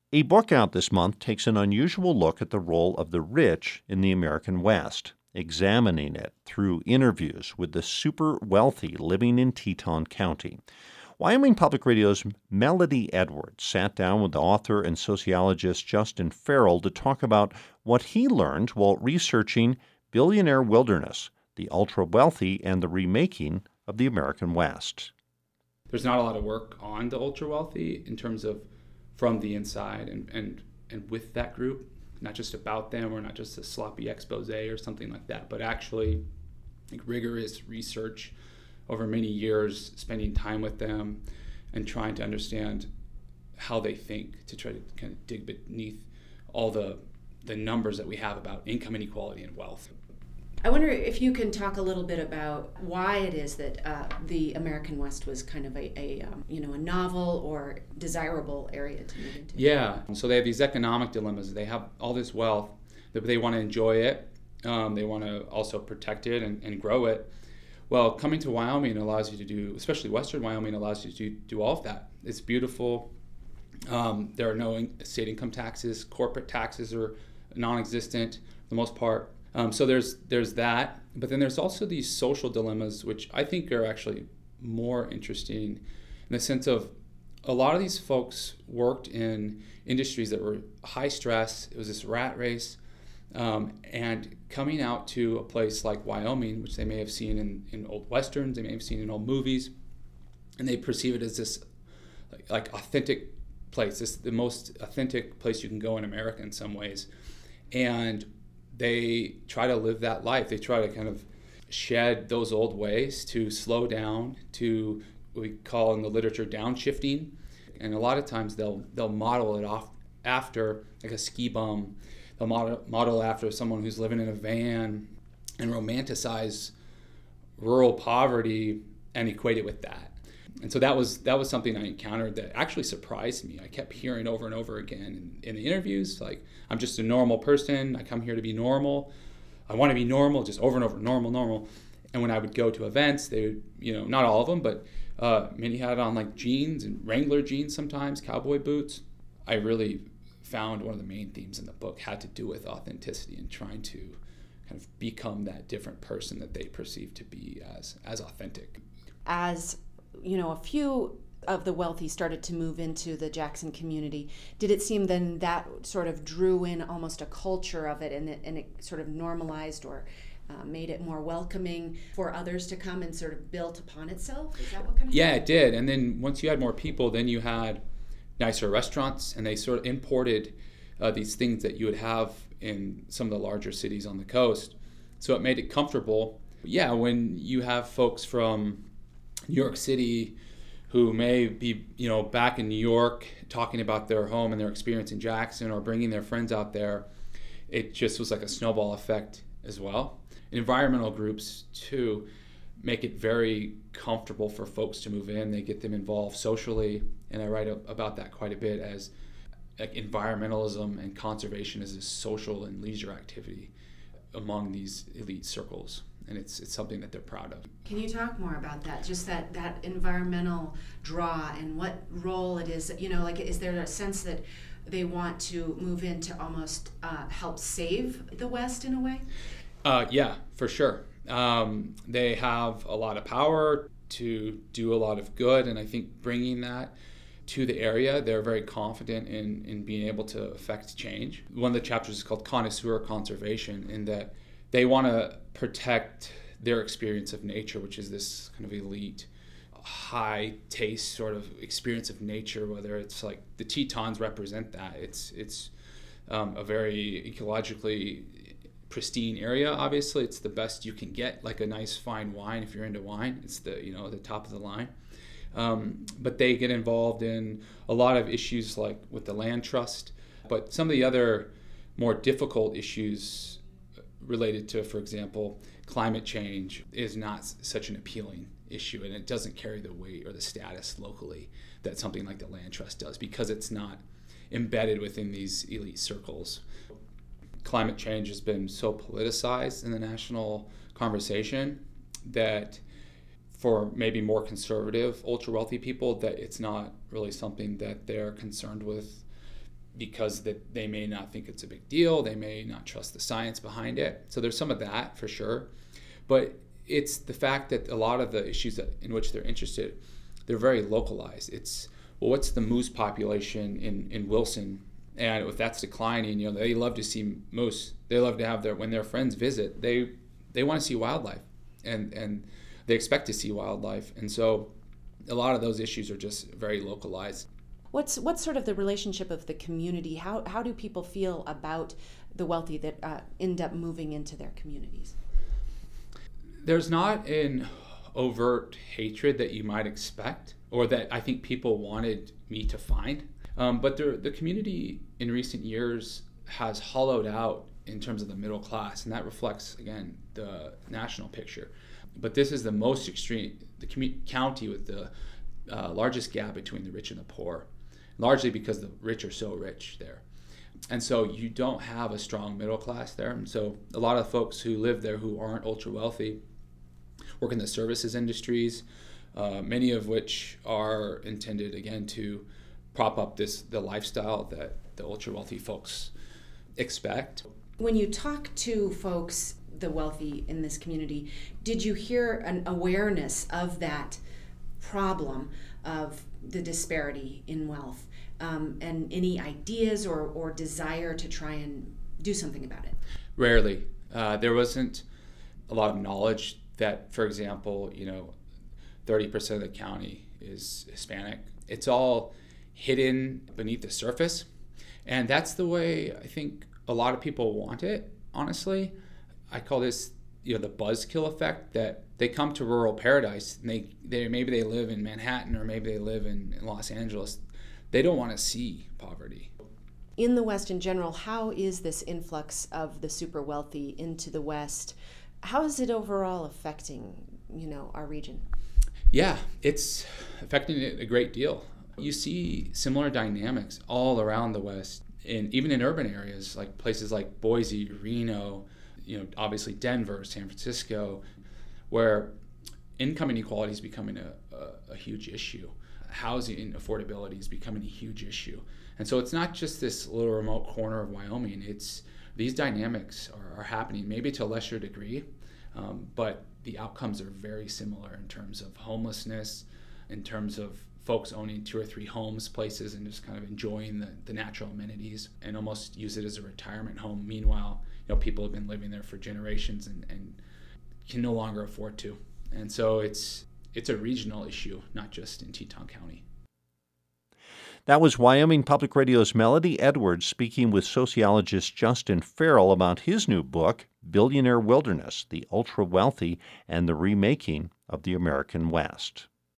A book out this month takes an unusual look at the role of the rich in the American West, examining it through interviews with the super wealthy living in Teton County. Wyoming Public Radio's Melody Edwards sat down with the author and sociologist Justin Farrell to talk about what he learned while researching Billionaire Wilderness, the ultra-wealthy and the remaking of the American West. There's not a lot of work on the ultra-wealthy in terms of from the inside and with that group, not just about them or not just a sloppy expose or something like that, but actually like rigorous research over many years, spending time with them and trying to understand how they think, to try to kind of dig beneath all the numbers that we have about income inequality and wealth. I wonder if you can talk a little bit about why it is that the American West was kind of a novel or desirable area to move into. Yeah, so they have these economic dilemmas. They have all this wealth, but they want to enjoy it. They want to also protect it and grow it. Well, coming to Wyoming allows you to do, especially Western Wyoming, allows you to do all of that. It's beautiful. There are no state income taxes. Corporate taxes are non-existent for the most part. So there's that, but then there's also these social dilemmas, which I think are actually more interesting in the sense of a lot of these folks worked in industries that were high stress. It was this rat race, and coming out to a place like Wyoming, which they may have seen in old westerns, they may have seen in old movies, and they perceive it as this like authentic place. This is the most authentic place you can go in America in some ways, and they try to live that life. They try to kind of shed those old ways, to slow down, to what we call in the literature downshifting. And a lot of times they'll model it off after like a ski bum. They'll model after someone who's living in a van and romanticize rural poverty and equate it with that. And so that was something I encountered that actually surprised me. I kept hearing over and over again in the interviews, like, I'm just a normal person. I come here to be normal. I want to be normal, just over and over, normal. And when I would go to events, they would, not all of them, but many had on like jeans and Wrangler jeans sometimes, cowboy boots. I really found one of the main themes in the book had to do with authenticity and trying to kind of become that different person that they perceive to be as authentic. As a few of the wealthy started to move into the Jackson community, did it seem then that sort of drew in almost a culture of it, and it sort of normalized or made it more welcoming for others to come and sort of built upon itself? Is that what kind of? Yeah, it did. And then once you had more people, then you had nicer restaurants, and they sort of imported these things that you would have in some of the larger cities on the coast. So it made it comfortable. Yeah, when you have folks from New York City who may be, back in New York talking about their home and their experience in Jackson or bringing their friends out there, it just was like a snowball effect as well. Environmental groups, too, make it very comfortable for folks to move in. They get them involved socially, and I write about that quite a bit as like environmentalism and conservation as a social and leisure activity among these elite circles. And it's something that they're proud of. Can you talk more about that? Just that environmental draw and what role it is, is there a sense that they want to move in to almost help save the West in a way? Yeah, for sure. They have a lot of power to do a lot of good, and I think bringing that to the area, they're very confident in being able to affect change. One of the chapters is called Connoisseur Conservation, in that they want to protect their experience of nature, which is this kind of elite, high taste sort of experience of nature, whether it's like the Tetons represent that. It's a very ecologically pristine area. Obviously, it's the best you can get, like a nice fine wine. If you're into wine, it's the top of the line. But they get involved in a lot of issues like with the land trust. But some of the other more difficult issues related to, for example, climate change is not such an appealing issue, and it doesn't carry the weight or the status locally that something like the land trust does, because it's not embedded within these elite circles. Climate change has been so politicized in the national conversation that for maybe more conservative, ultra-wealthy people, that it's not really something that they're concerned with because that they may not think it's a big deal. They may not trust the science behind it. So there's some of that for sure. But it's the fact that a lot of the issues in which they're interested, they're very localized. It's, well, what's the moose population in Wilson? And if that's declining, they love to see moose. They love to have when their friends visit, they want to see wildlife, and they expect to see wildlife. And so a lot of those issues are just very localized. What's sort of the relationship of the community? How do people feel about the wealthy that end up moving into their communities? There's not an overt hatred that you might expect, or that I think people wanted me to find. But the community in recent years has hollowed out in terms of the middle class, and that reflects, again, the national picture. But this is the most extreme, the county with the largest gap between the rich and the poor, largely because the rich are so rich there. And so you don't have a strong middle class there. And so a lot of folks who live there who aren't ultra wealthy work in the services industries, many of which are intended, again, to prop up the lifestyle that the ultra wealthy folks expect. When you talk to folks, the wealthy in this community, did you hear an awareness of that problem of the disparity in wealth, and any ideas or desire to try and do something about it? Rarely. There wasn't a lot of knowledge that, for example, 30% of the county is Hispanic. It's all hidden beneath the surface. And that's the way I think a lot of people want it, honestly. I call this, the buzzkill effect, that they come to rural paradise and maybe they live in Manhattan, or maybe they live in Los Angeles. They don't want to see poverty. In the West in general, how is this influx of the super wealthy into the West? How is it overall affecting, our region? Yeah, it's affecting it a great deal. You see similar dynamics all around the West, and even in urban areas, like places like Boise, Reno, obviously Denver, San Francisco, where income inequality is becoming a huge issue. Housing affordability is becoming a huge issue. And so it's not just this little remote corner of Wyoming. It's these dynamics are happening, maybe to a lesser degree, but the outcomes are very similar in terms of homelessness, in terms of folks owning 2 or 3 homes, places, and just kind of enjoying the natural amenities and almost use it as a retirement home. Meanwhile, people have been living there for generations and can no longer afford to. And so it's a regional issue, not just in Teton County. That was Wyoming Public Radio's Melody Edwards speaking with sociologist Justin Farrell about his new book, Billionaire Wilderness: The Ultra-Wealthy and the Remaking of the American West.